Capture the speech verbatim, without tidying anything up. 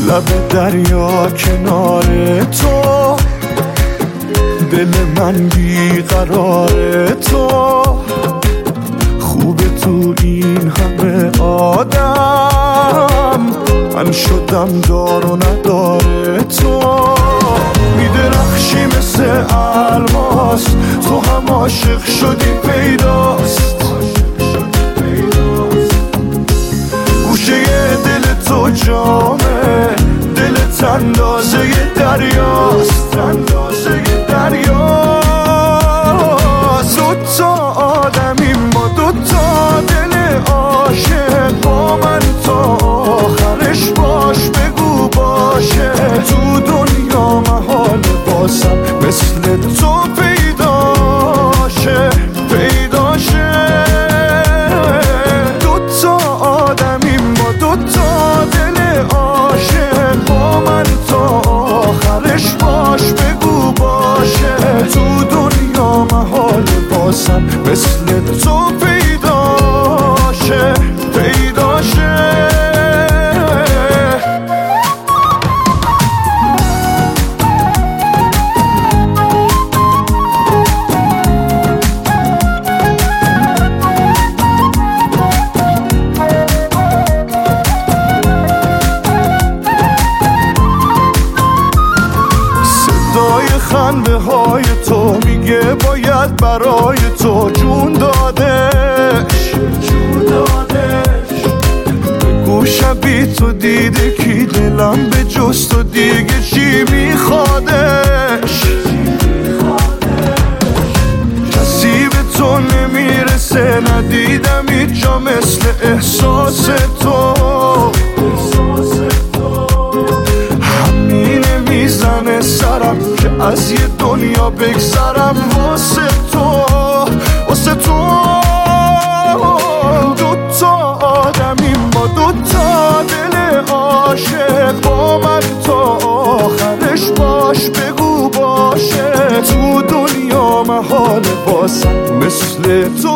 لب دریا کنار تو، دل من بیقرار تو، خوبه تو این همه آدم، من شدم دار و نداره تو. میدرخشی مثل الماس، تو هم عاشق شدی پیداست، گوشه دل تو جامه، دلت اندازه دریاست، اندازه دریاست. دوتا آدمیم ما، دوتا دل عاشق، با من تا آخرش باش، بگو باشه. تو دنیا محال باسم مثل تو پیداشه، پیداشه. دوتا آدمیم ما، دوتا دل عاشق، با من تا آخرش باش، بگو باشه. تو دنیا محال باسم مثل تو پیداشه، پیداشه. خنده های تو میگه باید برای تو جون دادش، جون دادش. بگو شبی تو دیده کی دلم به جز تو دیگه چی میخوادش، کسی به تو نمیرسه، ندیدم هیچ جا مثل احساس تو. همینه میزنه سرم که از یه دنیا بگذرم واسه تو، واسه تو. دوتا آدمیم ما، دوتا دل عاشق، با من تا آخرش باش، بگو باشه. تو دنیا محال باسم مثل تو